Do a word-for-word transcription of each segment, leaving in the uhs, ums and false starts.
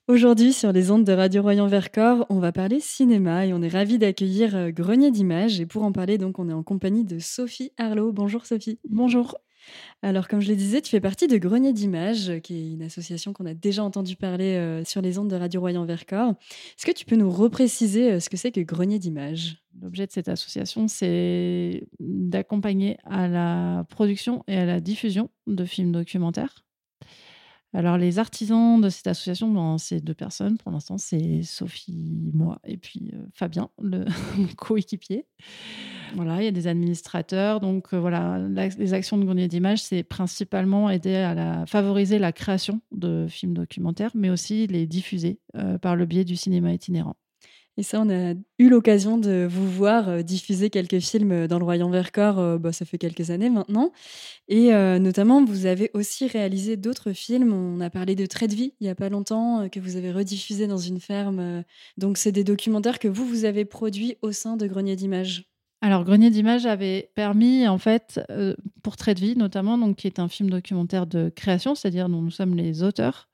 Aujourd'hui, sur les ondes de Radio Royan Vercors, on va parler cinéma et on est ravis d'accueillir euh, Grenier d'Images. Et pour en parler, donc, on est en compagnie de Sophie Arlot. Bonjour Sophie. Bonjour. Alors, comme je le disais, tu fais partie de Grenier d'Images, euh, qui est une association qu'on a déjà entendu parler euh, sur les ondes de Radio Royan Vercors. Est-ce que tu peux nous repréciser euh, ce que c'est que Grenier d'Images? L'objet de cette association, c'est d'accompagner à la production et à la diffusion de films documentaires. Alors, les artisans de cette association, ben, c'est deux personnes. Pour l'instant, c'est Sophie, moi, et puis euh, Fabien, le coéquipier. Voilà, il y a des administrateurs. Donc, euh, voilà, la- les actions de Grenier d'Images, c'est principalement aider à la, favoriser la création de films documentaires, mais aussi les diffuser euh, par le biais du cinéma itinérant. Et ça, on a eu l'occasion de vous voir euh, diffuser quelques films euh, dans le Royan Vercors, euh, bah, ça fait quelques années maintenant. Et heu, notamment, vous avez aussi réalisé d'autres films. On a parlé de Trait de vie, il y a pas longtemps, heu, que vous avez rediffusé dans une ferme, heu, donc c'est des documentaires que vous, vous avez produits au sein de Grenier d'Images? Alors, Grenier d'Images avait permis, en fait, heu, pour Trait de vie notamment, donc qui est un film documentaire de création, c'est-à-dire dont nous sommes les auteurs.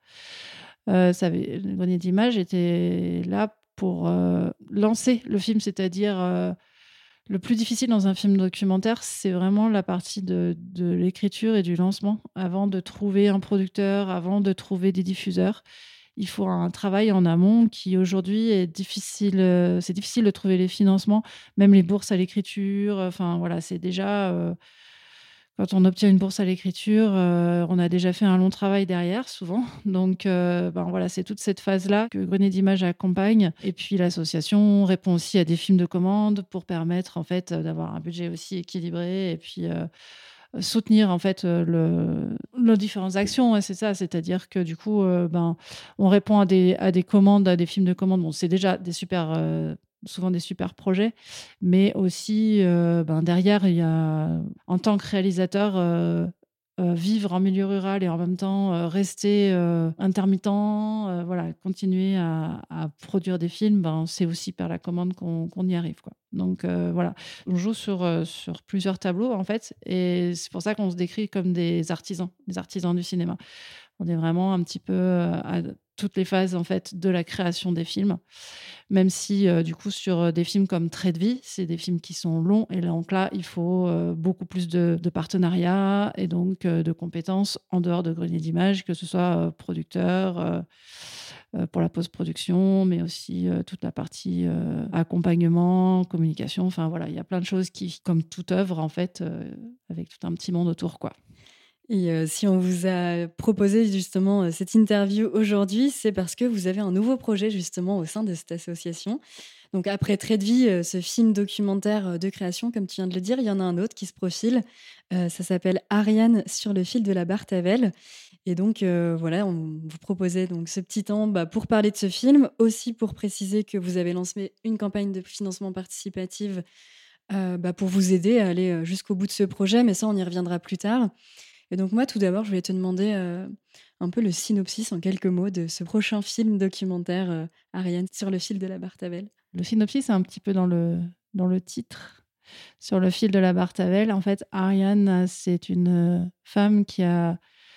Heu, ça avait le Grenier d'Images était là pour, heu, lancer le film, c'est-à-dire, heu, le plus difficile dans un film documentaire, c'est vraiment la partie de de l'écriture et du lancement. Avant de trouver un producteur, avant de trouver des diffuseurs, il faut un travail en amont qui aujourd'hui est difficile, heu, c'est difficile de trouver les financements, même les bourses à l'écriture, enfin voilà, c'est déjà, heu, quand on obtient une bourse à l'écriture, heu, on a déjà fait un long travail derrière souvent. Donc heu, ben, voilà, c'est toute cette phase-là que Grenier d'Images accompagne et puis l'association répond aussi à des films de commande pour permettre en fait, heu, d'avoir un budget aussi équilibré et puis, heu, soutenir en fait, heu, le nos différentes actions, ouais, c'est ça. C'est-à-dire que du coup, heu, ben, on répond à des à des commandes, à des films de commande. Bon, c'est déjà des super, heu, souvent des super projets, mais aussi, heu, ben, derrière, il y a en tant que réalisateur, heu heu, vivre en milieu rural et en même temps, heu, rester, heu, intermittent, heu, voilà, continuer à à produire des films, ben, c'est aussi par la commande qu'on qu'on y arrive, quoi. Donc heu, voilà, on joue sur, heu, sur plusieurs tableaux, en fait, et c'est pour ça qu'on se décrit comme des artisans, des artisans du cinéma. On est vraiment un petit peu, heu, à toutes les phases, en fait, de la création des films. Même si, heu, du coup, sur, heu, des films comme Trait de vie, c'est des films qui sont longs et donc là, il faut, heu, beaucoup plus de de partenariats et donc heu, de compétences en dehors de Grenier d'Images, que ce soit, heu, producteur, heu heu, pour la post-production, mais aussi, heu, toute la partie, heu, accompagnement, communication, enfin voilà, il y a plein de choses qui, comme toute œuvre, en fait, heu, avec tout un petit monde autour, quoi. Et heu, si on vous a proposé justement, heu, cette interview aujourd'hui, c'est parce que vous avez un nouveau projet justement au sein de cette association. Donc après Trait de vie, heu, ce film documentaire, heu, de création comme tu viens de le dire, il y en a un autre qui se profile. Heu, ça s'appelle Ariane sur le fil de la Bartavelle et donc heu, voilà, on vous proposait donc ce petit temps, bah, pour parler de ce film, aussi pour préciser que vous avez lancé une campagne de financement participative, heu, bah, pour vous aider à aller, heu, jusqu'au bout de ce projet, mais ça on y reviendra plus tard. Et donc moi, tout d'abord, je voulais te demander, heu, un peu le synopsis en quelques mots de ce prochain film documentaire, heu, Ariane sur le fil de la Bartavelle. Le synopsis est un petit peu dans le dans le titre. Sur le fil de la Bartavelle, en fait, Ariane, heu, c'est une, heu, femme qui a,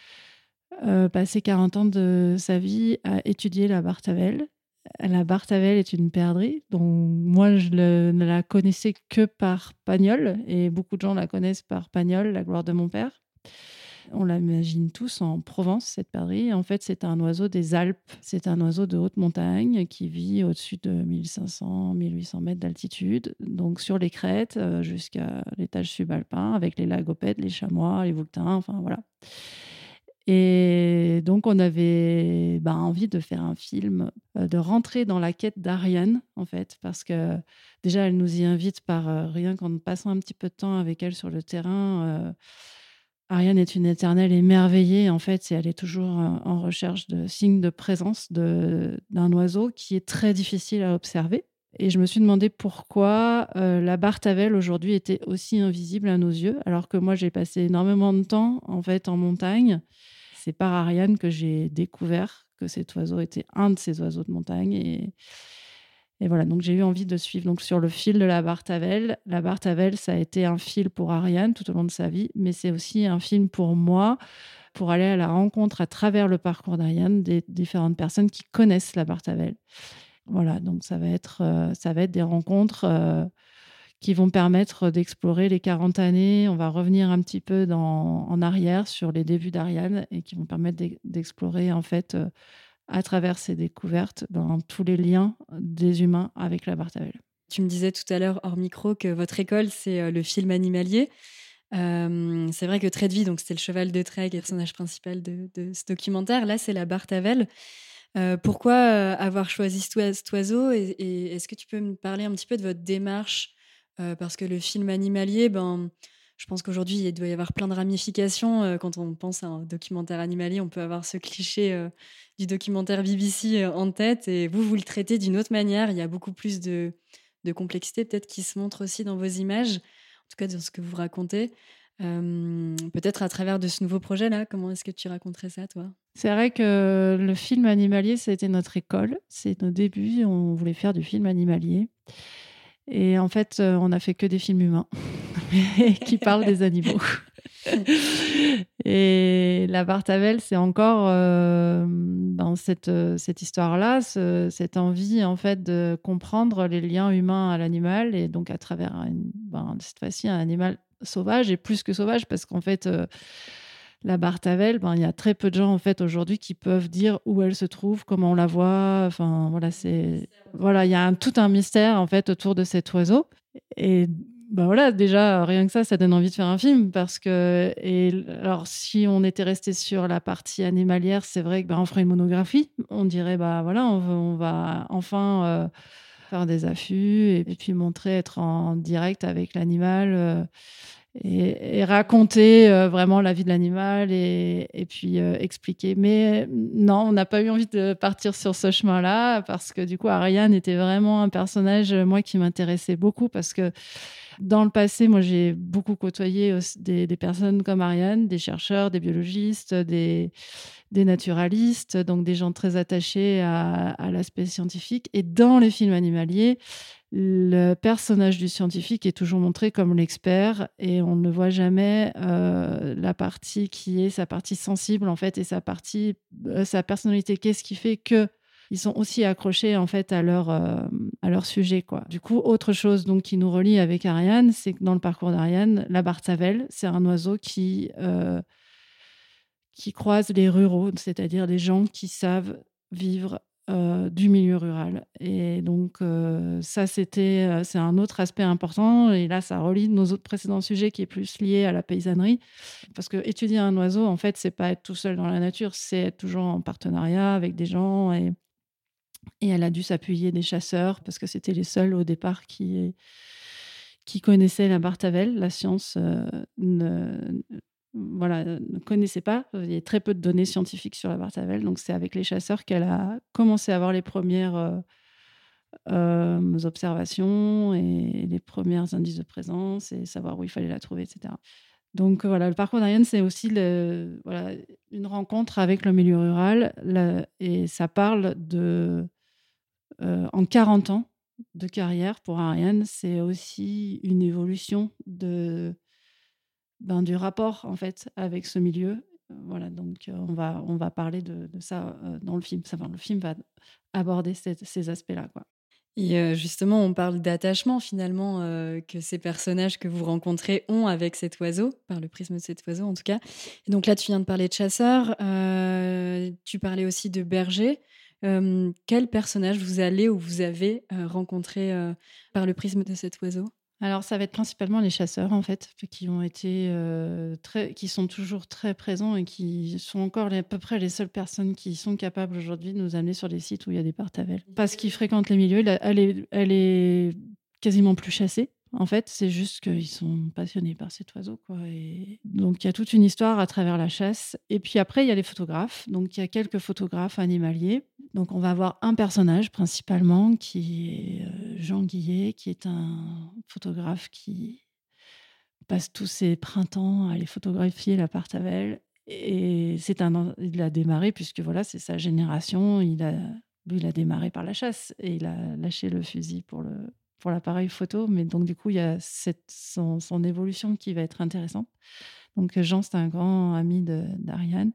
heu, passé quarante ans de sa vie à étudier la Bartavelle. La Bartavelle est une perdrix dont moi je le ne la connaissais que par Pagnol et beaucoup de gens la connaissent par Pagnol, La gloire de mon père. On l'imagine tous en Provence, cette perdrix. En fait, c'est un oiseau des Alpes. C'est un oiseau de haute montagne qui vit au-dessus de mille cinq cents, mille huit cents mètres d'altitude, donc sur les crêtes euh, jusqu'à l'étage subalpin, avec les lagopèdes, les chamois, les bouquetins, enfin voilà. Et donc, on avait ben, envie de faire un film, euh, de rentrer dans la quête d'Ariane, en fait, parce que déjà, elle nous y invite par euh, rien qu'en passant un petit peu de temps avec elle sur le terrain. euh, Ariane est une éternelle émerveillée, en fait, et elle est toujours en en recherche de signes de présence de d'un oiseau qui est très difficile à observer. Et je me suis demandé pourquoi, heu, la Bartavelle aujourd'hui était aussi invisible à nos yeux, alors que moi j'ai passé énormément de temps, en fait, en montagne. C'est par Ariane que j'ai découvert que cet oiseau était un de ces oiseaux de montagne et Et voilà, donc j'ai eu envie de suivre donc sur le fil de la Bartavelle. La Bartavelle, ça a été un fil pour Ariane tout au long de sa vie, mais c'est aussi un film pour moi, pour aller à la rencontre à travers le parcours d'Ariane des différentes personnes qui connaissent la Bartavelle. Voilà, donc ça va être, euh, ça va être des rencontres euh, qui vont permettre d'explorer les quarante années. On va revenir un petit peu dans, en arrière sur les débuts d'Ariane et qui vont permettre d'e- d'explorer en fait euh, à travers ces découvertes dans tous les liens des humains avec la Bartavelle. Tu me disais tout à l'heure hors micro que votre école, c'est euh, le film animalier. Euh, c'est vrai que Trait de vie, donc c'était le cheval de trait, qui est le personnage principal de, de ce documentaire. Là, c'est la Bartavelle. Euh, pourquoi euh, avoir choisi cet oise- cet oiseau et, et est-ce que tu peux me parler un petit peu de votre démarche? Euh, parce que le film animalier, ben, je pense qu'aujourd'hui, il doit y avoir plein de ramifications. Euh, quand on pense à un documentaire animalier, on peut avoir ce cliché euh, du documentaire B B C euh, en tête. Et vous, vous le traitez d'une autre manière. Il y a beaucoup plus de, de complexité, peut-être, qui se montre aussi dans vos images, en tout cas dans ce que vous racontez. Euh, peut-être à travers de ce nouveau projet-là, comment est-ce que tu raconterais ça, toi? C'est vrai que le film animalier, ça a été notre école. C'est nos débuts. On voulait faire du film animalier. Et en fait, euh, on n'a fait que des films humains qui parlent des animaux. Et la Bartavelle, c'est encore euh, dans cette, cette histoire-là, ce- cette envie en fait de comprendre les liens humains à l'animal et donc à travers une- ben, cette fois-ci un animal sauvage et plus que sauvage parce qu'en fait euh, la Bartavelle, ben, il y a très peu de gens en fait aujourd'hui qui peuvent dire où elle se trouve, comment on la voit. Enfin voilà, c'est voilà, il y a un, tout un mystère en fait autour de cet oiseau. Et ben voilà, déjà rien que ça, ça donne envie de faire un film parce que et alors si on était resté sur la partie animalière, c'est vrai que ben, on ferait une monographie. On dirait bah voilà, on, va- on va enfin euh, faire des affûts et, et puis montrer être en direct avec l'animal. euh, et, et raconter euh, vraiment la vie de l'animal et, et puis euh, expliquer. Mais non, on n'a pas eu envie de partir sur ce chemin-là parce que du coup, Ariane était vraiment un personnage, euh, moi, qui m'intéressait beaucoup parce que dans le passé, moi, j'ai beaucoup côtoyé aussi des, des personnes comme Ariane, des chercheurs, des biologistes, des, des naturalistes, donc des gens très attachés à, à l'aspect scientifique. Et dans les films animaliers, le personnage du scientifique est toujours montré comme l'expert et on ne voit jamais euh, la partie qui est sa partie sensible en fait et sa partie, euh, sa personnalité. Qu'est-ce qui fait que ils sont aussi accrochés en fait à leur euh, à leur sujet quoi. Du coup, autre chose donc qui nous relie avec Ariane, c'est que dans le parcours d'Ariane, la Bartavelle, c'est un oiseau qui euh, qui croisent les ruraux, c'est-à-dire des gens qui savent vivre euh, du milieu rural. Et donc, euh, ça, c'était, euh, c'est un autre aspect important. Et là, ça relie nos autres précédents sujets qui est plus lié à la paysannerie. Parce que étudier un oiseau, en fait, c'est pas être tout seul dans la nature, c'est être toujours en partenariat avec des gens. Et, et elle a dû s'appuyer des chasseurs parce que c'était les seuls au départ qui, qui connaissaient la Bartavelle. La science euh, ne, voilà, ne connaissait pas. Il y a très peu de données scientifiques sur la Bartavelle. Donc, c'est avec les chasseurs qu'elle a commencé à avoir les premières euh, euh, observations et les premiers indices de présence et savoir où il fallait la trouver, et cetera. Donc, voilà, le parcours d'Ariane, c'est aussi le, voilà, une rencontre avec le milieu rural. La, et ça parle de, euh, en quarante ans de carrière pour Ariane, c'est aussi une évolution de ben, du rapport en fait avec ce milieu. Euh, Voilà, donc euh, on va on va parler de, de ça euh, dans le film. Ça, va- le film va aborder ces, ces aspects-là, quoi. Et euh, justement, on parle d'attachement finalement euh, que ces personnages que vous rencontrez ont avec cet oiseau, par le prisme de cet oiseau en tout cas. Et donc là, tu viens de parler de chasseurs, euh, tu parlais aussi de bergers. Euh, quel personnage vous allez ou vous avez euh, rencontré euh, par le prisme de cet oiseau? Alors ça va être principalement les chasseurs en fait qui ont été euh, très, qui sont toujours très présents et qui sont encore les- à peu près les seules personnes qui sont capables aujourd'hui de nous amener sur des sites où il y a des partavelles. Parce qu'ils fréquentent les milieux, elle, elle est, elle est quasiment plus chassée. En fait, c'est juste qu'ils sont passionnés par cet oiseau, quoi. Et donc, il y a toute une histoire à travers la chasse. Et puis après, il y a les photographes. Donc, il y a quelques photographes animaliers. Donc, on va avoir un personnage principalement qui est euh, Jean Guillet, qui est un photographe qui passe tous ses printemps à aller photographier la Partavelle. Et c'est un, il a démarré puisque voilà, c'est sa génération. Il a lui, il a démarré par la chasse et il a lâché le fusil pour le pour l'appareil photo. Mais donc, du coup, il y a cette, son, son évolution qui va être intéressante. Donc, Jean, c'est un grand ami de, d'Ariane.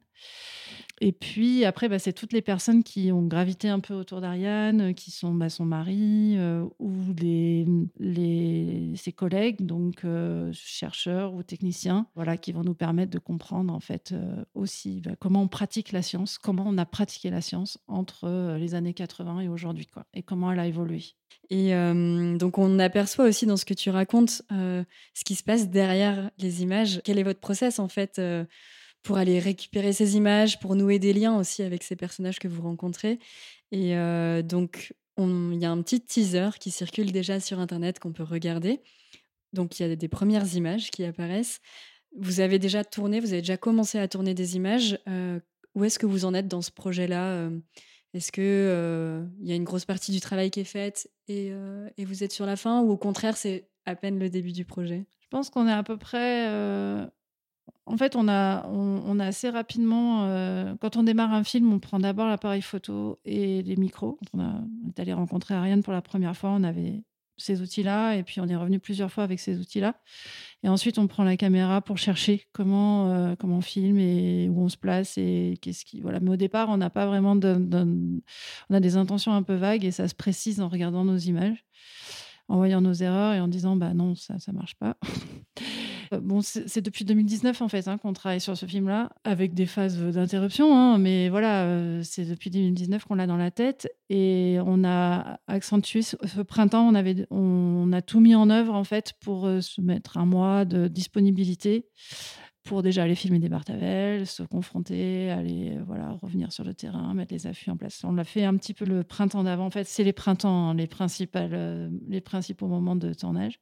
Et puis, après, bah, c'est toutes les personnes qui ont gravité un peu autour d'Ariane, qui sont bah, son mari euh, ou les, les, ses collègues, donc euh, chercheurs ou techniciens, voilà, qui vont nous permettre de comprendre, en fait, euh, aussi bah, comment on pratique la science, comment on a pratiqué la science entre euh, les années quatre-vingts et aujourd'hui, quoi, et comment elle a évolué. Et euh, donc, on aperçoit aussi dans ce que tu racontes euh, ce qui se passe derrière les images. Quel est votre process, en fait, euh, pour aller récupérer ces images, pour nouer des liens aussi avec ces personnages que vous rencontrez. Et euh, donc, on- il y a un petit teaser qui circule déjà sur Internet qu'on peut regarder. Donc, il y a des premières images qui apparaissent. Vous avez déjà tourné, vous avez déjà commencé à tourner des images. Euh, où est-ce que vous en êtes dans ce projet-là? Euh, Est-ce que euh, il y a une grosse partie du travail qui est faite et, euh, et vous êtes sur la fin, ou au contraire, c'est à peine le début du projet? Je pense qu'on est à peu près... euh, En fait, on a, on, on a assez rapidement... euh, Quand on démarre un film, on prend d'abord l'appareil photo et les micros. Quand on, a- on est allé rencontrer Ariane pour la première fois, on avait ces outils-là, et puis on est revenu plusieurs fois avec ces outils-là. Et ensuite, on prend la caméra pour chercher comment, euh, comment on filme et où on se place et qu'est-ce qui... Voilà. Mais au départ, on n'a pas vraiment... de- de- On a des intentions un peu vagues et ça se précise en regardant nos images, en voyant nos erreurs et en disant bah non, ça ça marche pas. Euh, bon, c'est c'est depuis deux mille dix-neuf en fait hein, qu'on travaille sur ce film-là, avec des phases d'interruption, hein, mais voilà, euh, c'est depuis deux mille dix-neuf qu'on l'a dans la tête et on a accentué ce, ce printemps, on avait on a tout mis en œuvre en fait pour euh, se mettre un mois de disponibilité pour déjà aller filmer des Bartavelles, se confronter, aller euh, voilà, revenir sur le terrain, mettre les affûts en place. On l'a fait un petit peu le printemps d'avant. En fait, c'est les printemps, hein, les, principales, euh, les principaux moments de tournage.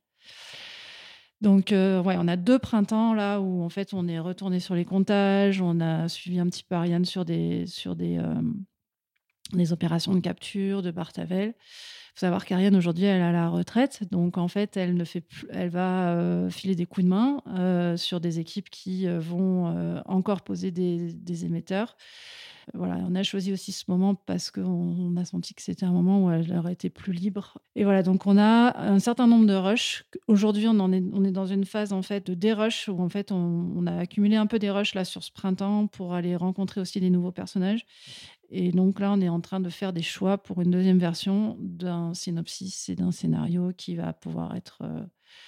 Donc, euh, ouais, on a deux printemps là où en fait on est retourné sur les comptages, on a suivi un petit peu Ariane sur des, sur des, euh, des opérations de capture de Bartavel. Il faut savoir qu'Ariane aujourd'hui elle a la retraite, donc en fait elle ne fait plus, elle va euh, filer des coups de main euh, sur des équipes qui euh, vont euh, encore poser des, des émetteurs. Voilà, on a choisi aussi ce moment parce qu'on on a senti que c'était un moment où elle aurait été plus libre. Et voilà, donc on a un certain nombre de rushs. Aujourd'hui, on en est, on est dans une phase en fait de dérush où en fait on, on a accumulé un peu des rushs là sur ce printemps pour aller rencontrer aussi des nouveaux personnages. Et donc là, on est en train de faire des choix pour une deuxième version d'un synopsis et d'un scénario qui va pouvoir être, euh,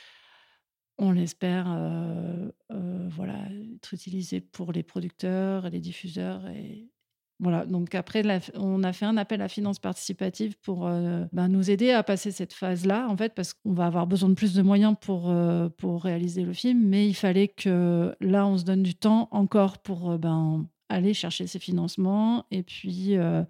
on l'espère, euh, euh, voilà, être utilisé pour les producteurs et les diffuseurs. Et voilà, donc après, la- on a fait un appel à finance participative pour euh, ben, nous aider à passer cette phase-là, en fait, parce qu'on va avoir besoin de plus de moyens pour, euh, pour réaliser le film, mais il fallait que là, on se donne du temps encore pour euh, ben, aller chercher ces financements et puis euh,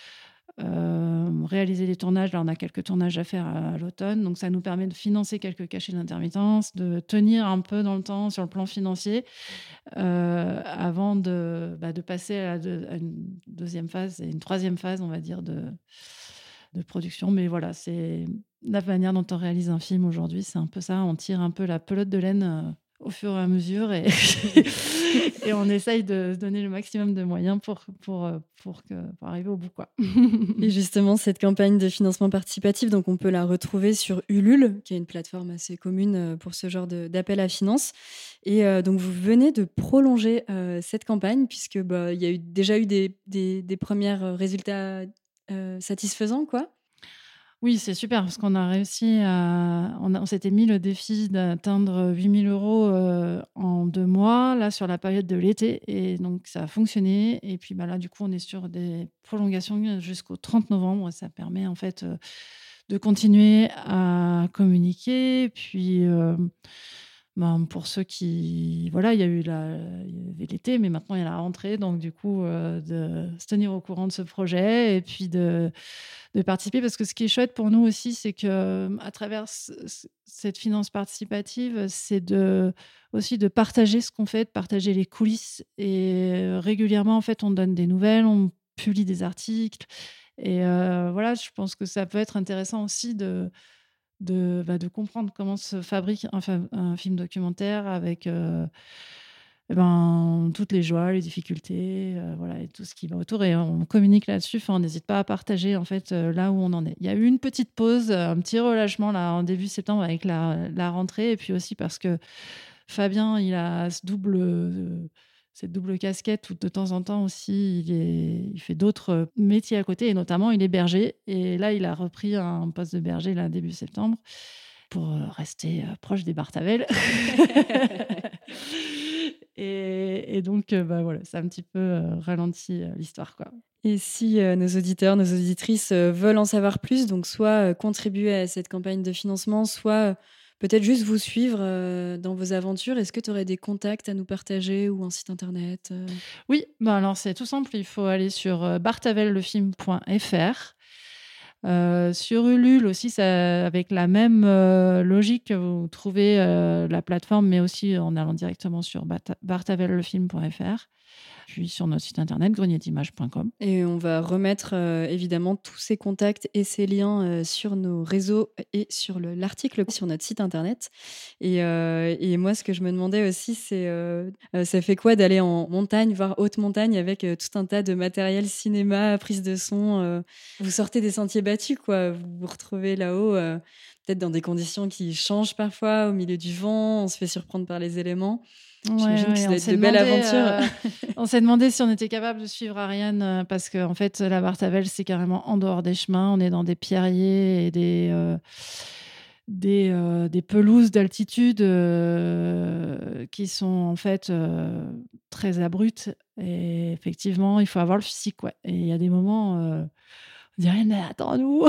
euh, réaliser les tournages. Là, on a quelques tournages à faire à, à l'automne, donc ça nous permet de financer quelques cachets d'intermittence, de tenir un peu dans le temps sur le plan financier euh, avant de, bah, de passer à, la deux- à une deuxième phase et une troisième phase, on va dire, de, de production. Mais voilà, c'est la manière dont on réalise un film aujourd'hui, c'est un peu ça. On tire un peu la pelote de laine euh, au fur et à mesure et, et on essaye de se donner le maximum de moyens pour, pour, euh, pour, que, pour arriver au bout, quoi. Et justement, cette campagne de financement participatif, donc on peut la retrouver sur Ulule, qui est une plateforme assez commune euh, pour ce genre de- d'appel à finances. Et euh, donc, vous venez de prolonger euh, cette campagne, puisque bah, il y a eu, déjà eu des, des, des premiers résultats euh, satisfaisants, quoi. Oui, c'est super parce qu'on a réussi à. On, a- on s'était mis le défi d'atteindre huit mille euros euh, en deux mois, là, sur la période de l'été. Et donc, ça a fonctionné. Et puis, bah, là, du coup, on est sur des prolongations jusqu'au trente novembre. Ça permet, en fait, euh, de continuer à communiquer. Puis. euh, ben, pour ceux qui... Voilà, il y a eu la... il y avait l'été, mais maintenant il y a la rentrée. Donc, du coup, euh, de se tenir au courant de ce projet et puis de, de participer. Parce que ce qui est chouette pour nous aussi, c'est que à travers ce- ce- cette finance participative, c'est de, aussi de partager ce qu'on fait, de partager les coulisses. Et euh, régulièrement, en fait, on donne des nouvelles, on publie des articles. Et euh, voilà, je pense que ça peut être intéressant aussi de de, bah, de comprendre comment se fabrique un, fa- un film documentaire avec, euh, eh ben, toutes les joies, les difficultés, euh, voilà, et tout ce qui va autour. Et on communique là-dessus. Enfin, on n'hésite pas à partager en fait euh, là où on en est. Il y a eu une petite pause, euh, un petit relâchement là en début septembre avec la, la rentrée, et puis aussi parce que Fabien, il a ce double, euh, cette double casquette où de temps en temps aussi, il, est, il fait d'autres métiers à côté, et notamment il est berger. Et là, il a repris un poste de berger là début septembre pour euh, rester euh, proche des Bartavelles. et, et donc, euh, bah, voilà, ça a un petit peu euh, ralenti euh, l'histoire, quoi. Et si euh, nos auditeurs, nos auditrices euh, veulent en savoir plus, donc soit euh, contribuer à cette campagne de financement, soit euh, peut-être juste vous suivre euh, dans vos aventures, est-ce que tu aurais des contacts à nous partager ou un site internet euh Oui, bah alors c'est tout simple, il faut aller sur euh, bartavellefilm point f r. Euh, sur Ulule aussi, ça, avec la même euh, logique, vous trouvez euh, la plateforme, mais aussi en allant directement sur bata- bartavellefilm point f r. Puis sur notre site internet, grenier d'images point com. Et on va remettre euh, évidemment tous ces contacts et ces liens euh, sur nos réseaux et sur le- l'article sur notre site internet. Et, euh, et moi, ce que je me demandais aussi, c'est euh, euh, ça fait quoi d'aller en montagne, voire haute montagne, avec euh, tout un tas de matériel cinéma, prise de son. euh, vous sortez des sentiers battus, quoi. Vous vous retrouvez là-haut, euh, peut-être dans des conditions qui changent parfois, au milieu du vent. On se fait surprendre par les éléments. Ouais, J'imagine que ouais, ça on doit être s'est de belles demandé, aventures. euh, on s'est demandé si on était capable de suivre Ariane euh, parce que en fait, la Bartavelle, c'est carrément en dehors des chemins. On est dans des pierriers et des, euh, des, euh, des pelouses d'altitude euh, qui sont en fait euh, très abruptes. Et effectivement, il faut avoir le physique. Ouais. Et il y a des moments, euh, on dirait, mais attends-nous.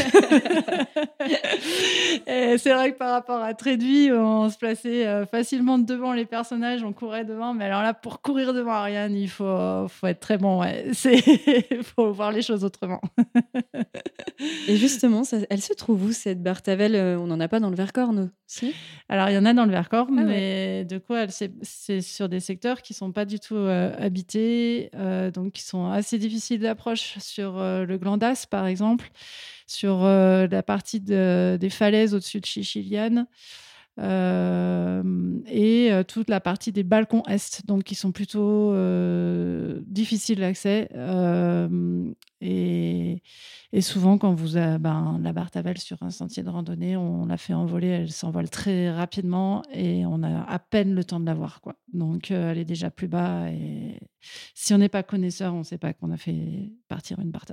Et c'est vrai que par rapport à Tréduit, on se plaçait euh, facilement devant les personnages, on courait devant. Mais alors là, pour courir devant Ariane, il faut, faut être très bon. Ouais. C'est, faut voir les choses autrement. Et justement, ça- elle se trouve où cette Bartavelle euh, On n'en a pas dans le Vercors, nous si Alors, il y en a dans le Vercors, Ah ouais. mais de quoi elle, c'est, c'est sur des secteurs qui ne sont pas du tout euh, habités, euh, donc qui sont assez difficiles d'approche sur euh, le Glandas, par exemple, sur euh, la partie de- des falaises au-dessus de Chichiliane, euh, et euh, toute la partie des balcons est, donc qui sont plutôt euh, difficiles d'accès. euh, et, et souvent, quand vous avez ben, la Bartavelle sur un sentier de randonnée, on la fait envoler, elle s'envole très rapidement et on a à peine le temps de la voir, quoi. Donc, euh, elle est déjà plus bas. Et si on n'est pas connaisseur, on ne sait pas qu'on a fait partir une Barta.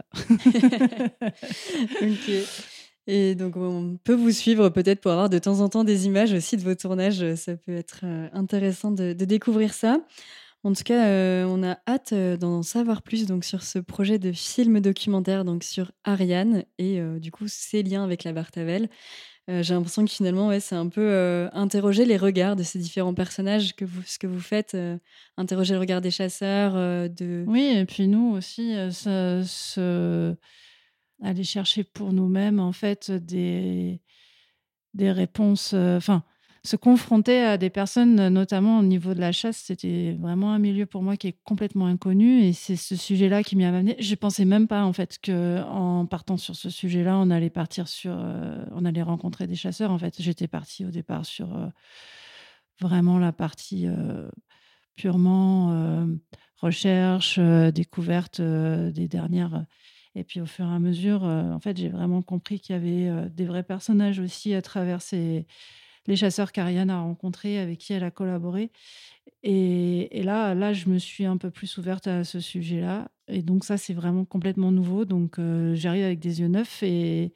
Ok. Et donc, on peut vous suivre peut-être pour avoir de temps en temps des images aussi de vos tournages. Ça peut être euh, intéressant de, de découvrir ça. En tout cas, euh, on a hâte euh, d'en savoir plus donc, sur ce projet de film documentaire donc, sur Ariane et euh, du coup ses liens avec la Bartavelle. Euh, j'ai l'impression que finalement, ouais, c'est un peu euh, interroger les regards de ces différents personnages, que vous, ce que vous faites, euh, interroger le regard des chasseurs, euh, de... Oui, et puis nous aussi, euh, se, se- aller chercher pour nous-mêmes en fait des, des réponses, euh, enfin, se confronter à des personnes, euh, notamment au niveau de la chasse, c'était vraiment un milieu pour moi qui est complètement inconnu, et c'est ce sujet-là qui m'y a amené. Je pensais même pas en fait que en partant sur ce sujet-là, on allait partir sur, euh, on allait rencontrer des chasseurs. En fait, j'étais partie au départ sur euh, vraiment la partie euh, purement euh, recherche, euh, découverte euh, des dernières. Et puis au fur et à mesure, euh, en fait, j'ai vraiment compris qu'il y avait euh, des vrais personnages aussi à travers ces, les chasseurs qu'Ariane a rencontrés, avec qui elle a collaboré. Et, et là, là, je me suis un peu plus ouverte à ce sujet-là. Et donc ça, c'est vraiment complètement nouveau. Donc euh, j'arrive avec des yeux neufs et,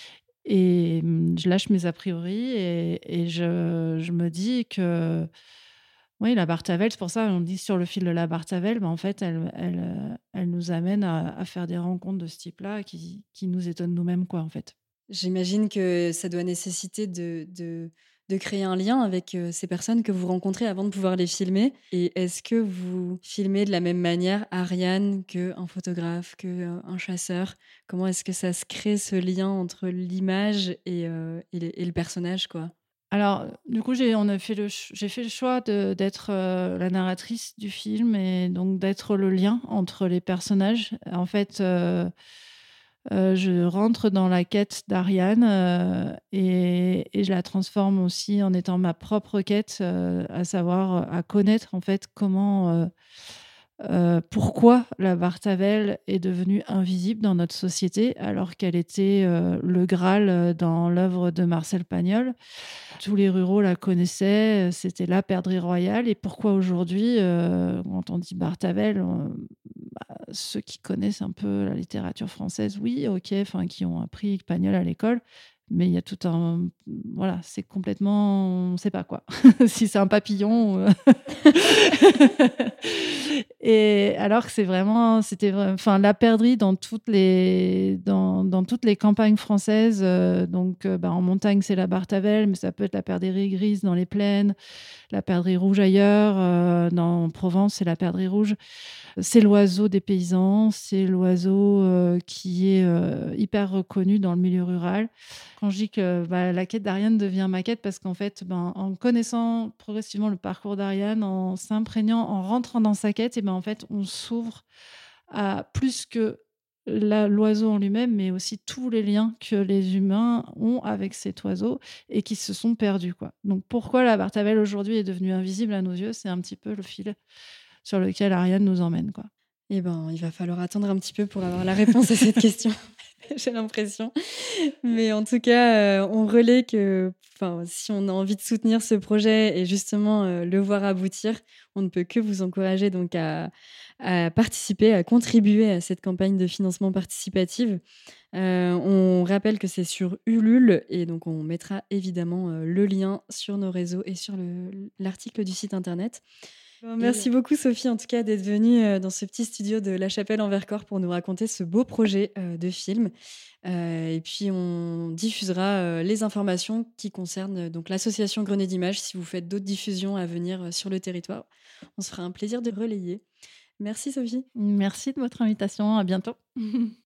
et hum, je lâche mes a priori et, et je, je me dis que oui, la Bartavelle, c'est pour ça on dit sur le fil de la Bartavelle, ben en fait, elle, elle, euh, elle nous amène à, à faire des rencontres de ce type-là qui, qui nous étonnent nous-mêmes, quoi, en fait. J'imagine que ça doit nécessiter de, de, de créer un lien avec euh, ces personnes que vous rencontrez avant de pouvoir les filmer. Et est-ce que vous filmez de la même manière Ariane qu'un photographe, qu'un chasseur? Comment est-ce que ça se crée ce lien entre l'image et, euh, et, le, et le personnage, quoi? Alors, du coup, j'ai, on a fait le, ch- j'ai fait le choix de, d'être euh, la narratrice du film et donc d'être le lien entre les personnages. En fait, euh, Euh, je rentre dans la quête d'Ariane euh, et, et je la transforme aussi en étant ma propre quête, euh, à savoir euh, à connaître en fait comment, euh, euh, pourquoi la Bartavelle est devenue invisible dans notre société alors qu'elle était euh, le Graal euh, dans l'œuvre de Marcel Pagnol. Tous les ruraux la connaissaient, euh, c'était la perdrix royale. Et pourquoi aujourd'hui, euh, quand on dit Bartavelle, on- bah, ceux qui connaissent un peu la littérature française, oui, ok, enfin qui ont appris Pagnol à l'école, mais il y a tout un, voilà, c'est complètement, on ne sait pas quoi, si c'est un papillon. ou- Et alors que c'est vraiment, c'était, vra- enfin, la perdrix dans toutes les, dans, dans toutes les campagnes françaises. euh, donc, euh, bah, en montagne, c'est la Bartavelle, mais ça peut être la perdrix grise dans les plaines, la perdrix rouge ailleurs. euh, dans en Provence, c'est la perdrix rouge. C'est l'oiseau des paysans, c'est l'oiseau euh, qui est euh, hyper reconnu dans le milieu rural. Quand je dis que bah, la quête d'Ariane devient ma quête, parce qu'en fait, ben, en connaissant progressivement le parcours d'Ariane, en s'imprégnant, en rentrant dans sa quête, et ben, en fait, on s'ouvre à plus que la- l'oiseau en lui-même, mais aussi tous les liens que les humains ont avec cet oiseau et qui se sont perdus, quoi. Donc pourquoi la Bartavelle aujourd'hui est devenue invisible à nos yeux, c'est un petit peu le fil sur lequel Ariane nous emmène, quoi. Eh ben, il va falloir attendre un petit peu pour avoir la réponse à cette question, j'ai l'impression. Mais en tout cas, euh, on relaie que enfin, si on a envie de soutenir ce projet et justement euh, le voir aboutir, on ne peut que vous encourager donc à, à participer, à contribuer à cette campagne de financement participative. Euh, on rappelle que c'est sur Ulule et donc on mettra évidemment euh, le lien sur nos réseaux et sur le- l'article du site internet. Bon, merci beaucoup Sophie en tout cas d'être venue euh, dans ce petit studio de La Chapelle en Vercors pour nous raconter ce beau projet euh, de film. Euh, et puis on diffusera euh, les informations qui concernent euh, donc l'association Grenier d'Images si vous faites d'autres diffusions à venir euh, sur le territoire. On se fera un plaisir de relayer. Merci Sophie. Merci de votre invitation. À bientôt.